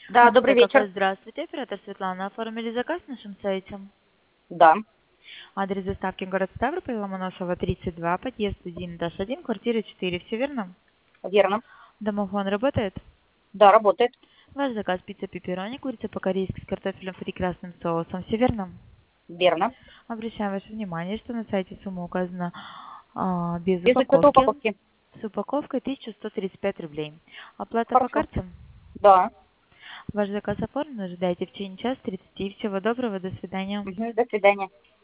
Да, добрый вечер. Здравствуйте, оператор Светлана. Оформили заказ на нашем сайте. Да, Адрес доставки город Ставрополь, Ломоносова, 32, подъезд 1-1, квартира 4. Все верно? верно. Домофон работает? Да, работает. Ваш заказ пицца пепперони, курица по-корейски с картофелем фри красным соусом. Все верно? Верно. Обращаем ваше внимание, что на сайте сумма указана без Без учета упаковки. упаковки. С упаковкой 1135 рублей. Оплата по Хорошо. карте? Да. Ваш заказ оформлен. Ожидайте в течение часа 30. Всего доброго. До свидания. Мгм, до свидания.